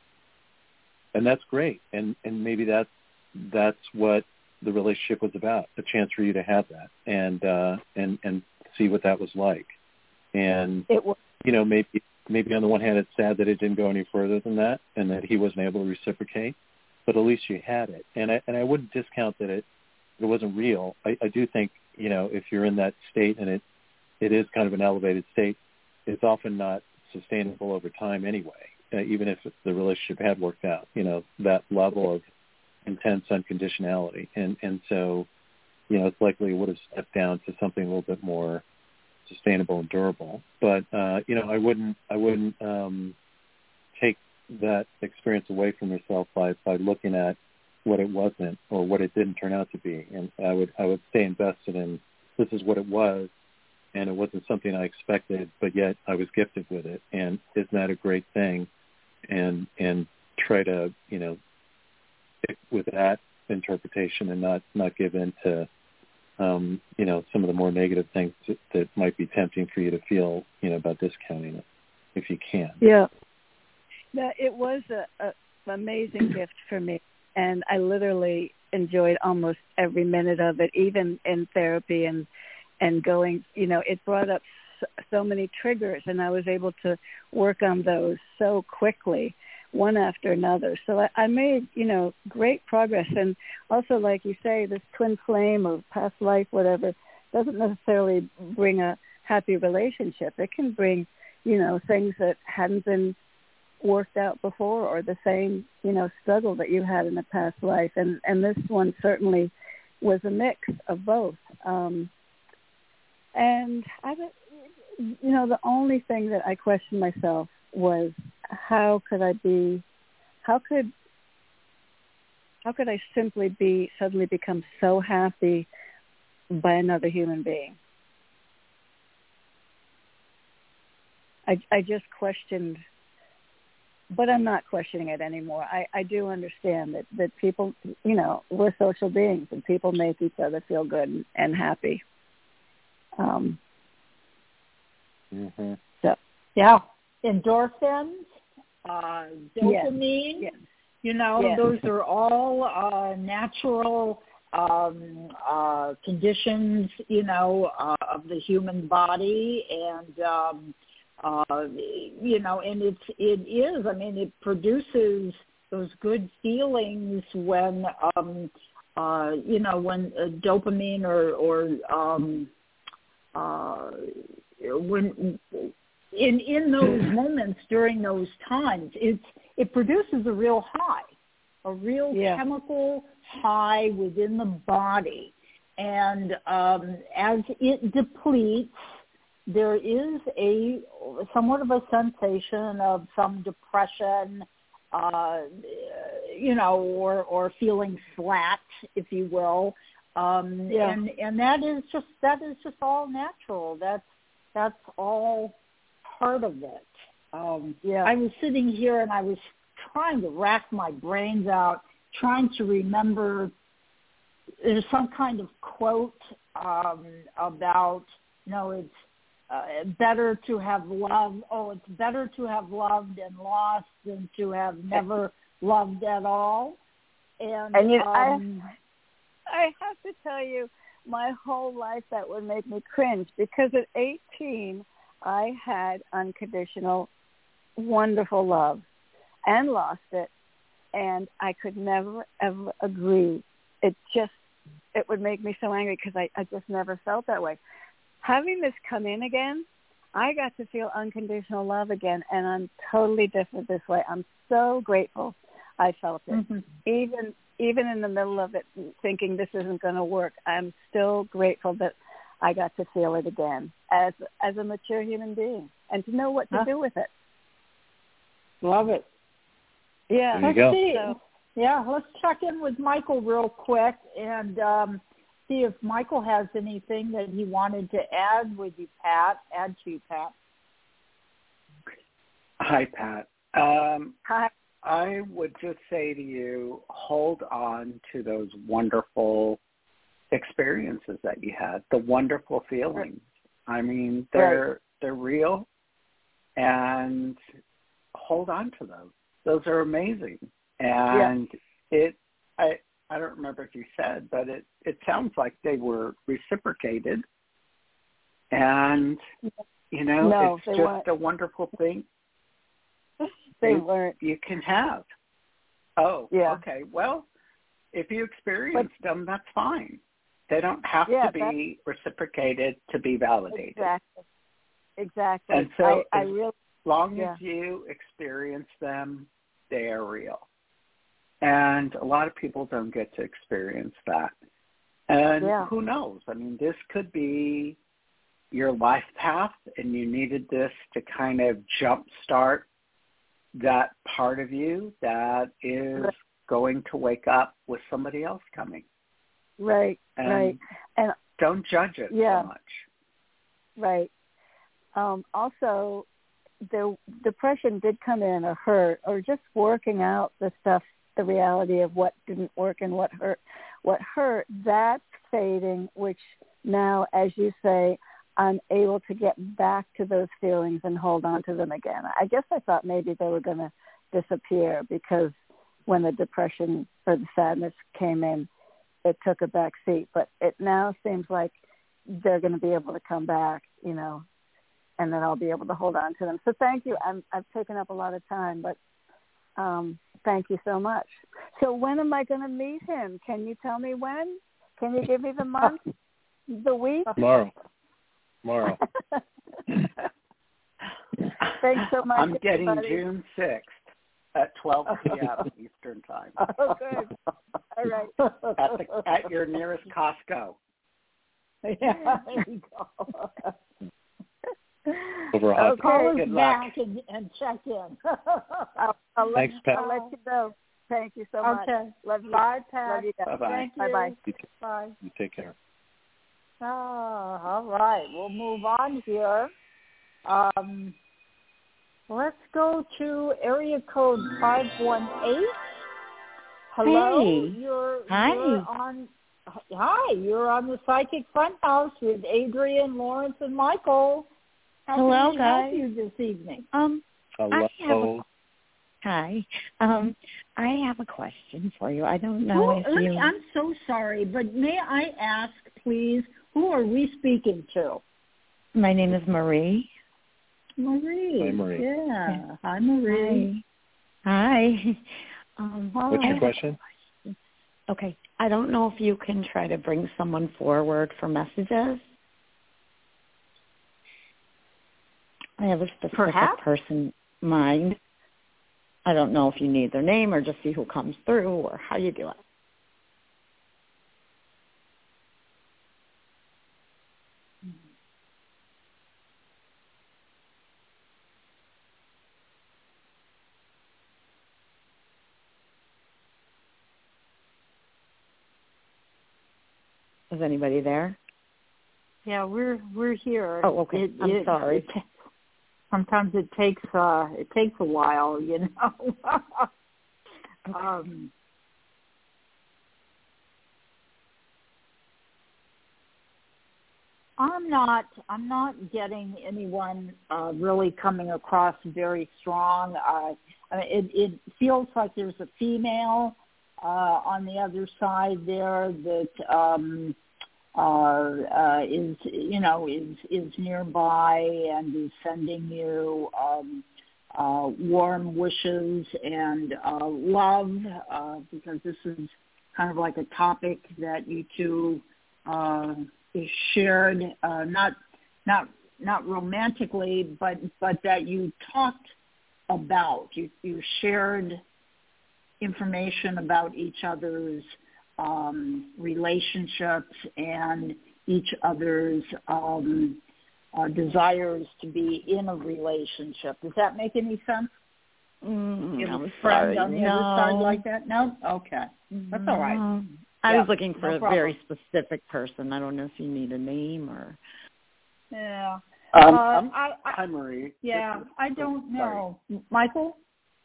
And that's great, and and maybe that's that's what the relationship was about, a chance for you to have that, and uh, and and see what that was like. And it was. you know, maybe maybe on the one hand, it's sad that it didn't go any further than that, and that he wasn't able to reciprocate. But at least you had it, and I and I wouldn't discount that it it wasn't real. I, I do think, you know, if you're in that state and it it is kind of an elevated state, it's often not sustainable over time anyway. Uh, even if the relationship had worked out, you know, that level of intense unconditionality. And, and so, you know, it's likely it would have stepped down to something a little bit more sustainable and durable. But, uh, you know, I wouldn't, I wouldn't um, take that experience away from yourself by, by looking at what it wasn't or what it didn't turn out to be. And I would, I would stay invested in this is what it was, and it wasn't something I expected, but yet I was gifted with it. And isn't that a great thing? And and try to, you know, stick with that interpretation and not, not give in to, um, you know, some of the more negative things that, that might be tempting for you to feel, you know, about discounting it, if you can. Yeah. No, it was a, a amazing gift for me, and I literally enjoyed almost every minute of it, even in therapy and, and going, you know, it brought up so many triggers, and I was able to work on those so quickly, one after another. So I, I made, you know, great progress. And also, like you say, this twin flame or past life, whatever, doesn't necessarily bring a happy relationship. It can bring, you know, things that hadn't been worked out before, or the same, you know, struggle that you had in a past life. And, and this one certainly was a mix of both. Um, and I don't, you know, the only thing that I questioned myself was how could I be, how could, how could I simply be, suddenly become so happy by another human being? I, I just questioned, but I'm not questioning it anymore. I, I do understand that, that people, you know, we're social beings, and people make each other feel good and, and happy. Um, Mm-hmm. So, yeah, endorphins, uh, dopamine, yes. you know, yes. those are all uh, natural um, uh, conditions, you know, uh, of the human body. And, um, uh, you know, and it's, it is, I mean, it produces those good feelings when, um, uh, you know, when uh, dopamine or, or um, uh, when in in those moments during those times, it's it produces a real high, a real yeah. chemical high within the body, and um, as it depletes, there is a somewhat of a sensation of some depression, uh, you know, or or feeling flat, if you will. Um, yeah. and, and that is just, that is just all natural. That's, that's all part of it. Um, yeah. I was sitting here and I was trying to rack my brains out, trying to remember, there's some kind of quote um, about, you know, it's uh, better to have loved, oh, it's better to have loved and lost than to have never loved at all. And, and you, um, I, I have to tell you, my whole life that would make me cringe, because at eighteen, I had unconditional, wonderful love and lost it, and I could never, ever agree. It just, it would make me so angry because I, I just never felt that way. having this come in again, I got to feel unconditional love again, and I'm totally different this way. I'm so grateful I felt it. Mm-hmm. Even even in the middle of it, thinking this isn't going to work, I'm still grateful that I got to feel it again as as a mature human being and to know what to huh? do with it. Love it. Yeah. There you go. See. So, yeah, let's check in with Michael real quick and um, see if Michael has anything that he wanted to add with you, Pat. Add to you, Pat. Hi, Pat. Um, Hi. I would just say to you, hold on to those wonderful experiences that you had, the wonderful feelings. I mean, they're right. they're real, and hold on to those. Those are amazing. And yeah. it, I, I don't remember if you said, but it, it sounds like they were reciprocated. And, you know, no, it's just weren't. a wonderful thing. They weren't. You can have. Oh, yeah. okay. Well, if you experienced but, them, that's fine. They don't have yeah, to be reciprocated to be validated. Exactly. Exactly. And so I, I as really, long yeah. as you experience them, they are real. And a lot of people don't get to experience that. And yeah. who knows? I mean, this could be your life path, and you needed this to kind of jumpstart that part of you that is right. going to wake up with somebody else coming. Right, and right. And don't judge it yeah, so much. Right. Um, also, the depression did come in or hurt or just working out the stuff, the reality of what didn't work and what hurt. What hurt, that's fading, which now, as you say, I'm able to get back to those feelings and hold on to them again. I guess I thought maybe they were going to disappear because when the depression or the sadness came in, it took a back seat. But it now seems like they're going to be able to come back, you know, and then I'll be able to hold on to them. So thank you. I'm, I've taken up a lot of time, but um, thank you so much. So when am I going to meet him? Can you tell me when? Can you give me the month, the week? Tomorrow. Tomorrow. Thanks so much. I'm getting everybody. June sixth at twelve p.m. Eastern Time. Oh, good. All right. At, the, at your nearest Costco. Yeah, there you go. Over a hot Okay. Call us Good back and, and check in. I'll, I'll, let, Thanks, Pat. I'll let you know. Thank you so much. Okay. Love you. Bye, Pat. Love you guys. Bye-bye. Thank you. Bye-bye. Bye. You take care. Oh, all right. We'll move on here. Um, let's go to area code five one eight. Hello. Hey. You're, Hi. You're on. Hi. You're on the Psychic Funhouse with Adrienne, Lawrence, and Michael. How Hello, can we guys. help you this evening? Um, Hello. I have a, hi. Um, I have a question for you. I don't know Who, if let you. me, I'm so sorry, but may I ask, please, who are we speaking to? My name is Marie. Marie. Hi, Marie. Yeah. Yeah. Hi, Marie. Hi. Hi. Um, What's I your have a question? question. Okay. I don't know if you can try to bring someone forward for messages. I have a specific Perhaps. person in mind. I don't know if you need their name or just see who comes through or how you do it. Is anybody there? Yeah, we're we're here. Oh, okay. It, I'm it, sorry. It, sometimes it takes uh it takes a while, you know. um, I'm not I'm not getting anyone uh, really coming across very strong. Uh, I mean, it it feels like there's a female uh, on the other side there that um, uh, uh, is you know is is nearby and is sending you um, uh, warm wishes and uh, love uh, because this is kind of like a topic that you two uh, is shared, uh, not not not romantically, but but that you talked about. You you shared information about each other's um, relationships and each other's um, uh, desires to be in a relationship. Does that make any sense? Mm, You have I'm a friend sorry. on the no. other side like that? No? Okay. That's all right. No. I Yeah, was looking for no a problem. very specific person. I don't know if you need a name or... Yeah. Um, Uh, I'm, I, I, hi, Marie. yeah, This is- I don't sorry. know. Michael?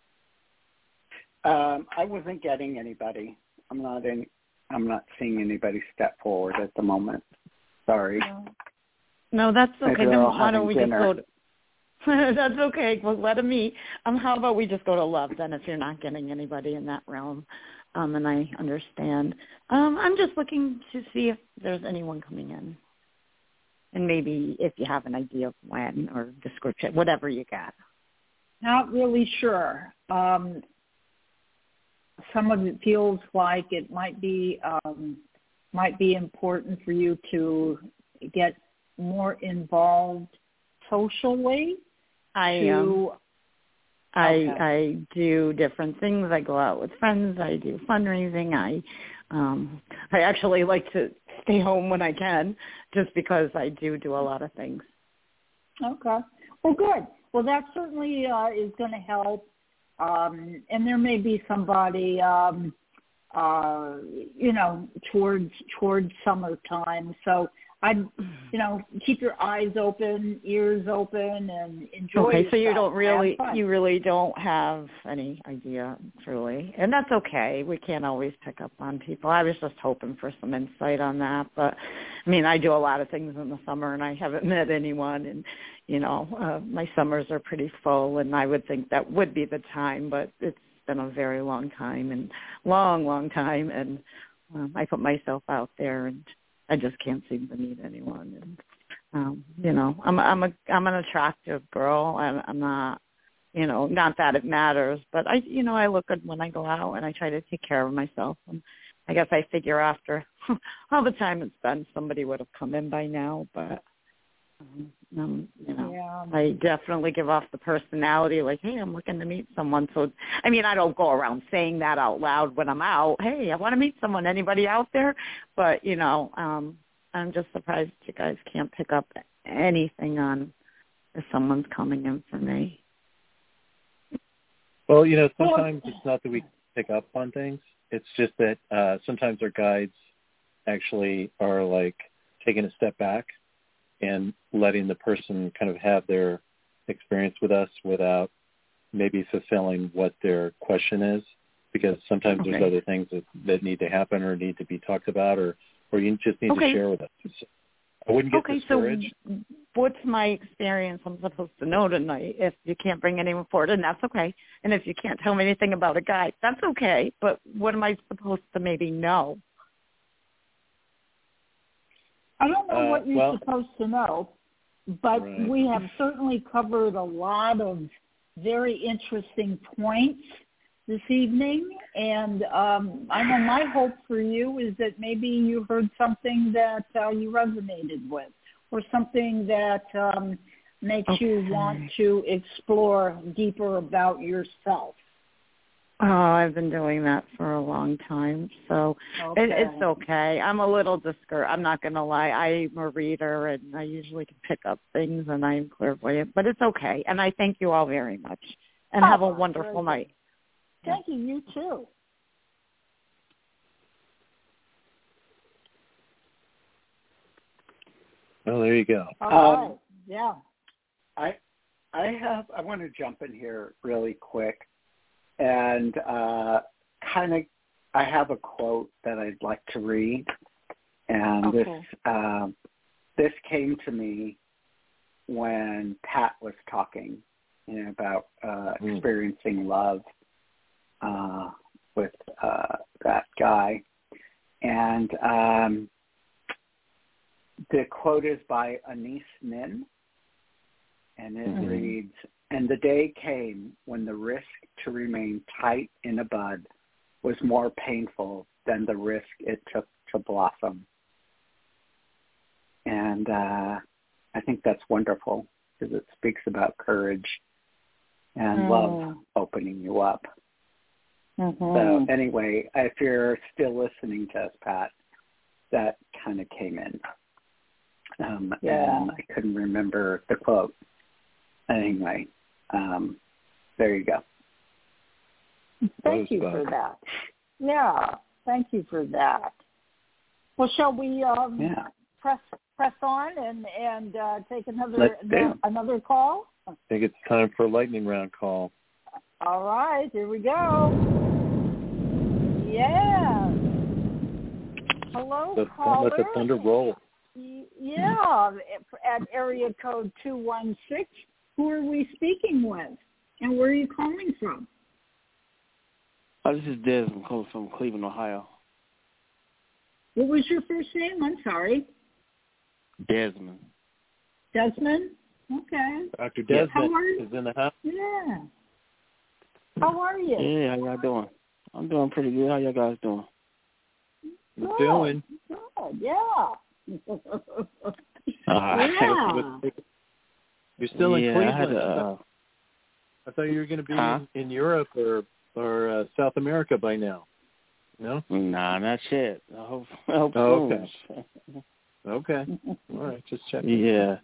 Um, I wasn't getting anybody. I'm not in. I'm not seeing anybody step forward at the moment. Sorry. No. No, that's Maybe okay. they're Then all why don't having we dinner. just go to... That's okay. Well, let them meet. Um, how about we just go to love then if you're not getting anybody in that realm? Um, and I understand. Um, I'm just looking to see if there's anyone coming in. And maybe if you have an idea of when or description, whatever you got. Not really sure. Um, some of it feels like it might be um, might be important for you to get more involved socially. I to, um, I okay. I do different things. I go out with friends. I do fundraising. I um, I actually like to stay home when I can, just because I do do a lot of things. Okay. Well, good. Well, that certainly uh, is going to help. Um, and there may be somebody, um, uh, you know, towards towards summertime. So I'd, you know, keep your eyes open, ears open, and enjoy Okay, yourself. so you don't really, Have fun. you really don't have any idea, truly, and that's okay. We can't always pick up on people. I was just hoping for some insight on that, but I mean, I do a lot of things in the summer, and I haven't met anyone, and you know, uh, my summers are pretty full, and I would think that would be the time, but it's been a very long time, and long, long time, and um, I put myself out there, and I just can't seem to meet anyone, and um, you know, I'm I'm a I'm an attractive girl. I'm, I'm not, you know, not that it matters, but I, you know, I look good when I go out, and I try to take care of myself. And I guess I figure after all the time it's been, somebody would have come in by now, but um, um, you know, Yeah. I definitely give off the personality, like, hey, I'm looking to meet someone. So, I mean, I don't go around saying that out loud when I'm out. Hey, I want to meet someone. Anybody out there? But you know, um, I'm just surprised you guys can't pick up anything on if someone's coming in for me. Well, you know, sometimes it's not that we pick up on things. It's just that uh, sometimes our guides actually are like taking a step back and letting the person kind of have their experience with us without maybe fulfilling what their question is, because sometimes Okay. there's other things that, that need to happen or need to be talked about, or, or you just need Okay. to share with us. I wouldn't get Okay, discouraged. so what's my experience I'm supposed to know tonight? If you can't bring anyone forward, and that's okay. And if you can't tell me anything about a guy, that's okay. But what am I supposed to maybe know? I don't know Uh, what you're well- supposed to know, but Right. we have certainly covered a lot of very interesting points this evening. And um, I know my hope for you is that maybe you heard something that uh, you resonated with, or something that um, makes Okay. you want to explore deeper about yourself. Oh, I've been doing that for a long time, so Okay. it, it's okay. I'm a little discouraged. I'm not going to lie. I'm a reader, and I usually can pick up things, and I'm clairvoyant, but it's okay. And I thank you all very much, and have a Oh, wonderful very night. Thank you. You too. Well, there you go. All Um, right. Yeah. I I have I want to jump in here really quick, and uh, kind of I have a quote that I'd like to read, and Okay. this um, this came to me when Pat was talking, you know, about uh, Mm. experiencing love uh, with uh, that guy, and um, the quote is by Anais Nin. And it Mhm. reads, "And the day came when the risk to remain tight in a bud was more painful than the risk it took to blossom." And uh, I think that's wonderful because it speaks about courage and Mm. love opening you up. Mm-hmm. So anyway, if you're still listening to us, Pat, that kind of came in. Um, Yeah. And I couldn't remember the quote. Anyway, um, there you go. Thank you Rosebud. for that. Yeah, thank you for that. Well, shall we um, Yeah. press press on and and uh, take another Let's do. no, another call? I think it's time for a lightning round call. All right, here we go. Yeah. Hello, Let's caller. let the thunder roll. Y- Yeah, at area code two one six. Who are we speaking with, and where are you calling from? Oh, this is Des. I'm calling from Cleveland, Ohio. What was your first name? I'm sorry. Desmond. Desmond? Okay. Doctor Yeah. Desmond How are you? is in the house. Yeah. How are you? Yeah, how y'all doing? I'm doing pretty good. How y'all guys doing? We're Good. doing. Good, yeah. Uh, yeah. You're still in yeah, Cleveland. I, had a, I, uh, thought, I thought you were going to be Huh? in, in Europe or or uh, South America by now. No? nah, not yet. I hope, I hope Oh, soon. Okay. All right, just checking. Yeah.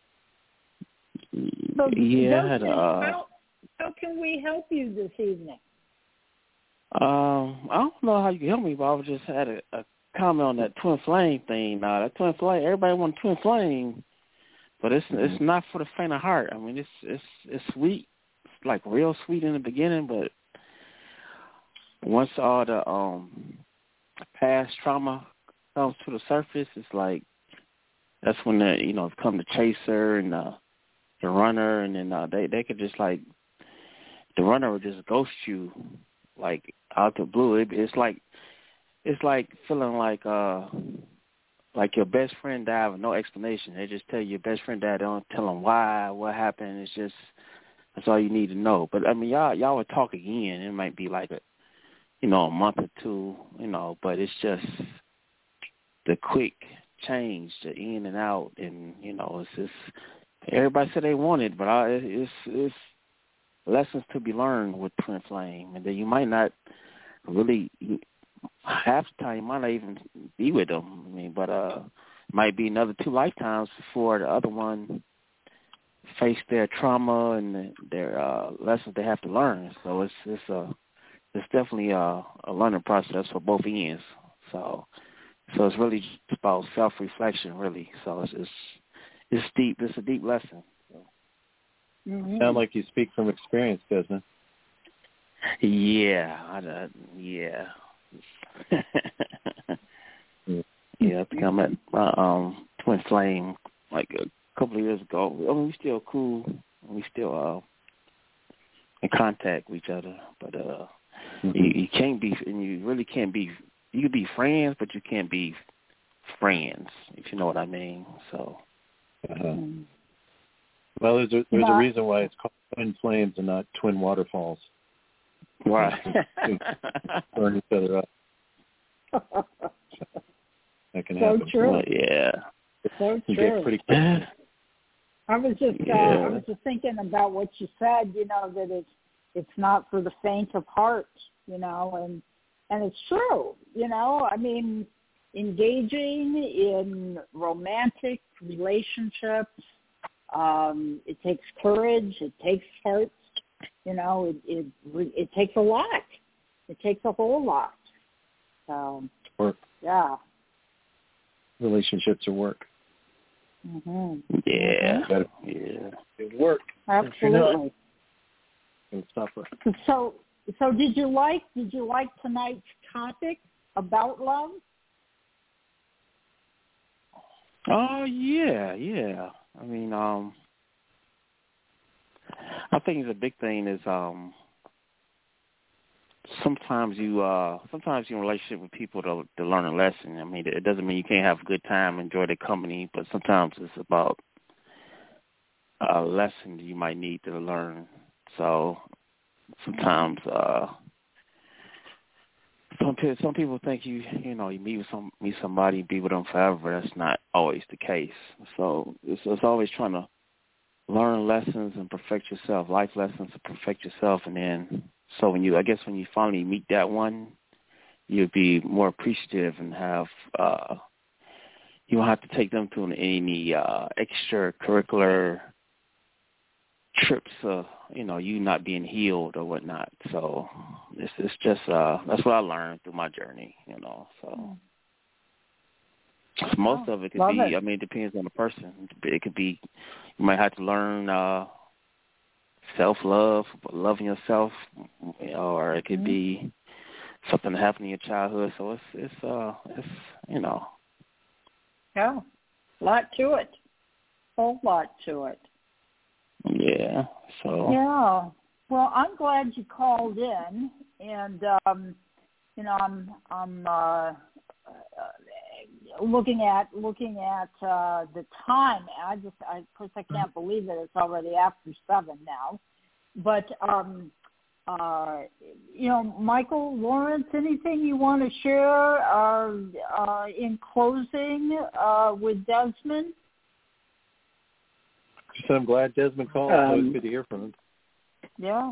So, yeah, I had a, Desmond, uh, how, how can we help you this evening? um, I don't know how you can help me, but I was just had a, a comment on that twin flame thing. Now, that twin flame, everybody wants twin flame, but it's Mm-hmm. it's not for the faint of heart. I mean, it's it's it's sweet, it's like real sweet in the beginning, but once all the um past trauma comes to the surface, it's like that's when the you know come the chaser and the the runner, and then uh, they they could just like the runner would just ghost you like out the blue. It, it's like it's like feeling like uh like your best friend died with no explanation. They just tell you your best friend died. They don't tell them why, what happened. It's just that's all you need to know. But I mean, y'all y'all would talk again. It might be like a you know a month or two, you know. But it's just the quick change, the in and out, and you know, it's just everybody said they want it, but I, it's it's lessons to be learned with twin flame, and then you might not really half the time you might not even be with them. I mean, but uh, might be another two lifetimes before the other one face their trauma and their uh, lessons they have to learn. So it's it's a it's definitely a, a learning process for both ends. So so it's really just about self reflection, really. So it's it's it's deep. It's a deep lesson. So. Mm-hmm. Sound like you speak from experience, Desmond. Yeah, I, uh, yeah. yeah, I think I met my um, twin flame like a couple of years ago. I mean, we still cool. We still uh, in contact with each other, but uh, mm-hmm. you, you can't be, and you really can't be. You can be friends, but you can't be friends, if you know what I mean. So. Uh-huh. Mm-hmm. Well, there's a there's but, a reason why it's called twin flames and not twin waterfalls. Right. Burn each other up. That can so happen. true. Well, yeah. So you true. Get pretty quick. I was just yeah. uh, I was just thinking about what you said. You know that it's it's not for the faint of heart. You know, and and it's true. You know, I mean, engaging in romantic relationships. Um, it takes courage. It takes heart. You know, it, it it takes a lot. It takes a whole lot. So, work. Yeah. Relationships are work. Mm-hmm. Yeah. Mm-hmm. Yeah. Good work. Absolutely. And suffer. So, so did you like did you like tonight's topic about love? Oh yeah, yeah. I mean, um, I think the big thing is um, sometimes you uh, sometimes you're in a relationship with people to to learn a lesson. I mean, it doesn't mean you can't have a good time, enjoy their company, but sometimes it's about a lesson you might need to learn. So sometimes uh, some pe- some people think you you know you meet with some meet somebody, be with them forever. That's not always the case. So it's, it's always trying to learn lessons and perfect yourself, life lessons to perfect yourself, and then so when you I guess when you finally meet that one, you'll be more appreciative and have uh, you won't have to take them to any uh, extracurricular trips, uh, you know, you not being healed or whatnot. So it's it's just uh, that's what I learned through my journey, you know. So most oh, of it could love be. it. I mean, it depends on the person. It could be you might have to learn uh, self-love, loving yourself, or it could mm-hmm. be something that happened in your childhood. So it's it's uh it's you know. Yeah, a lot to it. A whole lot to it. Yeah. So. Yeah. Well, I'm glad you called in, and um, you know, I'm I'm uh, uh, looking at looking at uh, the time. I just, I, of course, I can't believe that it's already after seven now. But um, uh, you know, Michael, Lawrence, anything you want to share uh, uh, in closing uh, with Desmond? So I'm glad Desmond called. Um, so it's good to hear from him. Yeah.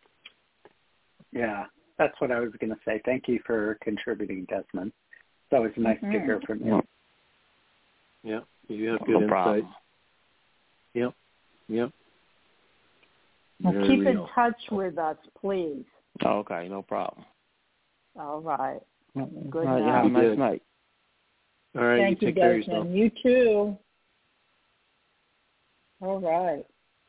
Yeah, that's what I was going to say. Thank you for contributing, Desmond. It's always nice mm-hmm. to hear from you. Yeah, you have good No insight. problem. Yep, yep. Well, Very keep real. in touch with us, please. Okay, no problem. All right. Good All right, night. you have a nice Good. night. All right, Thank you you, take care of yourself. Desmond. You too. All right.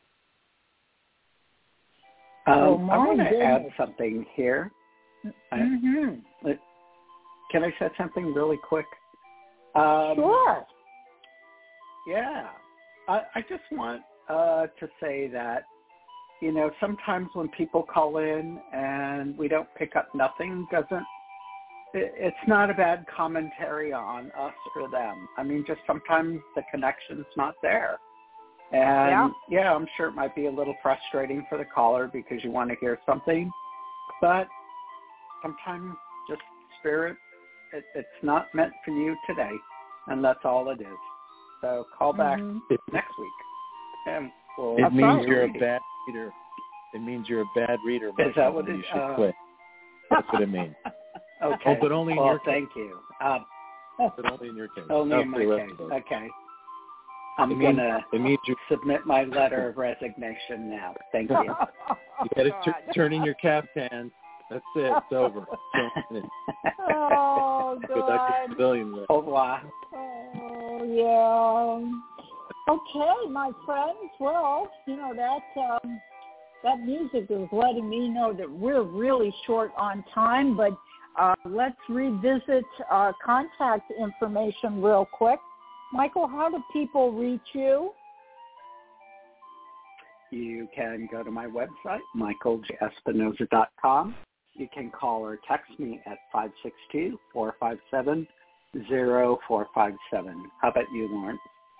Um, Oh, I want my to add goodness. something here. Mm-hmm. I, can I say something really quick? Um, Sure. Yeah. I, I just want uh, to say that, you know, sometimes when people call in and we don't pick up nothing, doesn't it, it's not a bad commentary on us or them. I mean, just sometimes the connection's not there. And, Yeah. yeah, I'm sure it might be a little frustrating for the caller because you want to hear something. But sometimes just spirit, it, it's not meant for you today, and that's all it is. So call back Mhm. next week. And we'll It means right. you're a bad reader. It means you're a bad reader. Is that what You it- should uh, quit. That's what it means. Okay. Oh, but only in well, your case. thank you. Um, But only in your case. only Not in for my the rest case. of us. Okay. I'm It going means, to it means you, submit my letter of resignation now. Thank you. you got to t- turn in your caftan. That's it. It's over. Don't- Oh, Go back to God. civilian life. Au revoir. Oh, yeah. Okay, my friends. Well, you know, that um, that music is letting me know that we're really short on time, but uh, let's revisit uh, contact information real quick. Michael, how do people reach you? You can go to my website, michael j espinoza dot com. You can call or text me at five six two, four five seven, zero four five seven. How about you, Lawrence?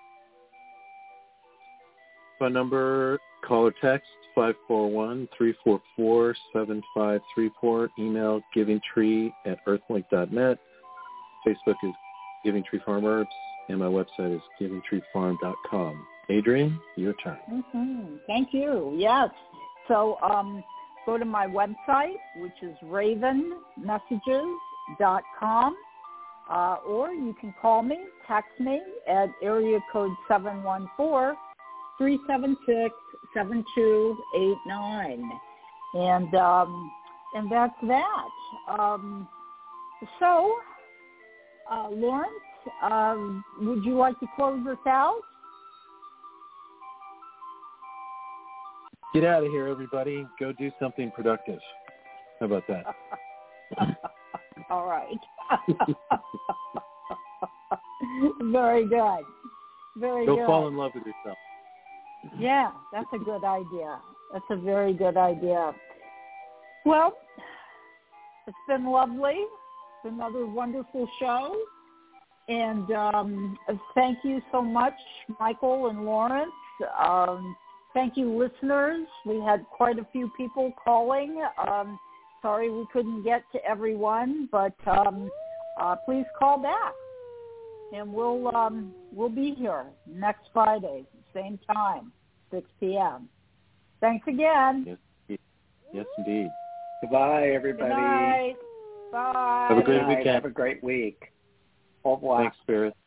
Phone number, call or text, five four one, three four four, seven five three four. Email givingtree at earthlink dot net. Facebook is Giving Tree Farm Herbs, and my website is giving tree farm dot com. Adrienne, your turn. Mm-hmm. Thank you. Yes. So um, go to my website, which is raven messages dot com, uh, or you can call me, text me at area code seven one four, three seven six, seven two eight nine. And, um, and that's that. Um, so, uh, Lawrence, um, would you like to close this out? Get out of here, everybody. Go do something productive. How about that? All right. Very good. Very Go good. fall in love with yourself. Yeah, that's a good idea. That's a very good idea. Well, it's been lovely. It's another wonderful show. And um, thank you so much, Michael and Lawrence. Um, thank you, listeners. We had quite a few people calling. Um, sorry we couldn't get to everyone, but um, uh, please call back, and we'll um, we'll be here next Friday, same time, six p.m. Thanks again. Yes, yes indeed. Goodbye, everybody. Good night. Bye. Have a great Good night. weekend. Have a great week. Au revoir. Thanks, Spirit.